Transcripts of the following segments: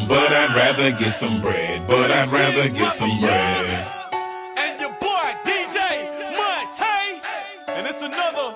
but I'd rather get some bread. But I'd rather get some bread. And your boy DJ Monte, and it's another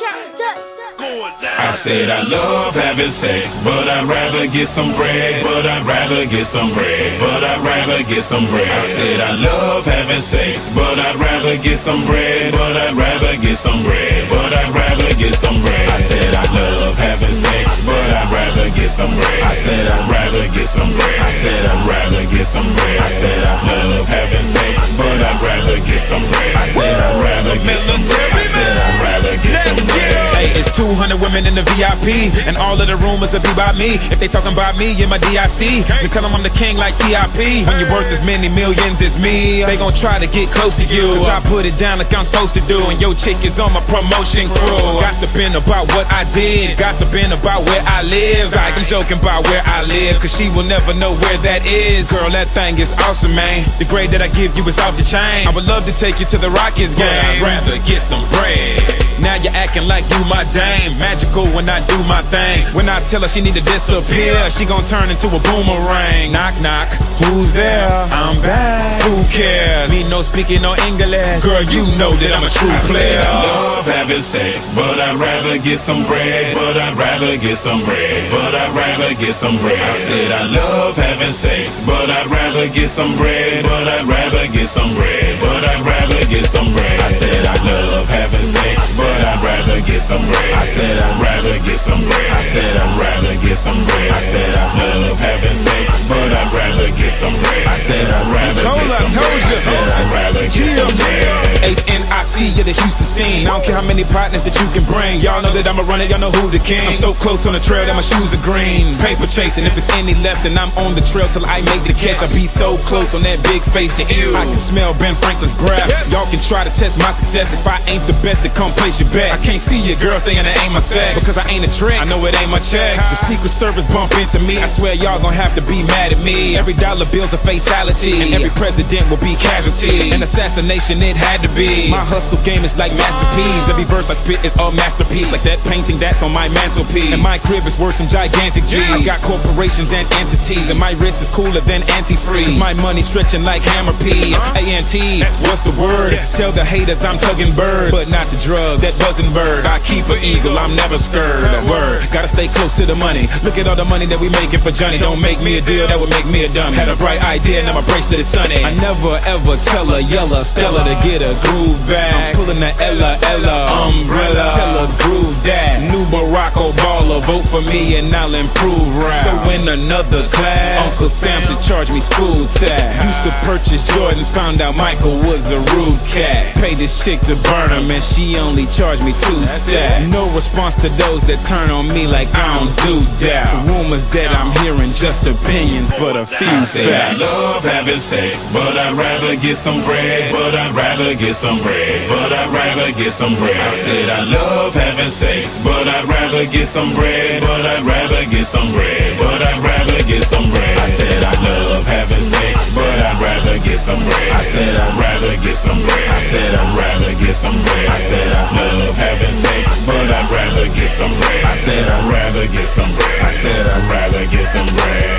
going down. I said I love having sex, but I'd rather get some bread. But I'd rather get some bread. But I'd rather get some bread. I said I love having sex, but I'd rather get some bread. But I'd rather get some bread. But I'd rather get some bread. I said I love having sex, but I'd rather get some bread. I said I'd rather get some bread. I said I'd rather get some bread. I said I love having sex, but I'd rather get some bread. I said I'd rather get some bread. I said I'd rather get some bread. Hey, it's 200 women in the VIP, and all of the rumors will be by me. If they talking about me in my DIC, then tell them I'm the king like TIP. When you're worth as many millions as me, they gon' try to get close to you, cause I put it down like I'm supposed to do. And your chick is on my promotion crew, gossiping about what I did, gossiping about where I live. I'm joking about where I live, cause she will never know where that is. Girl, that thing is awesome, man. The grade that I give you is off the chain. I would love to take you to the Rockets game, but I'd rather get some bread. Now you're acting like you my dame, magical when I do my thing. When I tell her she need to disappear, she gon' turn into a boomerang. Knock, knock, who's there? I'm back. Who cares? Me no speaking no English. Girl, you know that I'm a true player. I love having sex, but I'd rather get some bread. But I'd rather get some bread. But I'd rather get some bread. I said I love having sex, but I'd rather get some bread. But I'd rather get some bread. But I'd rather get some bread. I said I love having sex, but I'd rather get some bread. I said I'd rather get some bread. I said I'd rather get some bread. I said I love having sex, but I'd rather get some bread. I said I'd rather get some bread. I said I'd rather get some bread. HNIC, you're the Houston scene. I don't care how many partners that you can bring. Y'all know that I'ma run it, y'all know who the king. I'm so close on the trail that my shoes are green. Paper chasing, if it's any left, then I'm on the trail till I make the catch. I be so close on that big face to you. I can smell Ben Franklin's breath. Y'all can try to test my success. If I ain't the best, then come place your bet. I can't see your girl saying it ain't my sex, because I ain't a trick, I know it ain't my checks. The Secret Service bump into me, I swear y'all gon' have to be mad at me. Every dollar bill's a fatality, and every president will be casualty. An assassination it had to be. My hustle game is like masterpiece. Every verse I spit is a masterpiece, like that painting that's on my mantelpiece. And my crib is worth some gigantic G's. I got corporations and entities, and my wrist is cooler than antifreeze. My money stretching like Hammer P. A&T, what's the word? Tell the haters I'm tugging birds, but not the drug, that buzzing bird. I keep an eagle, I'm never scared. A word, gotta stay close to the money. Look at all the money that we making for Johnny. Don't make me a deal, that would make me a dummy. Had a bright idea, now my bracelet is sunny. I never ever tell a yella Stella to get a groove back. I'm pulling the Ella umbrella. Tell her groove that. New Morocco baller, vote for me and I'll improve rap. So in another class, Uncle Sam should charge me school tax. Used to purchase Jordans, found out Michael was a rude cat. Paid this chick to burn him and she only charged me 2 stacks. No response to those that turn on me like I don't do that. Rumors that I'm hearing just opinions, but a few facts. I love having sex, but I'd rather get some bread. But I'd rather get some bread. But I'd rather get some bread. I said I love having sex, but I'd rather get some bread. But I'd rather get some bread. But I'd rather get some bread. I said I love having sex, but I'd rather get some bread. I said I'd rather get some bread. I said I'd rather get some bread. I said I love having sex, but I'd rather get some bread. I said I'd rather get some bread. I said I'd rather get some bread.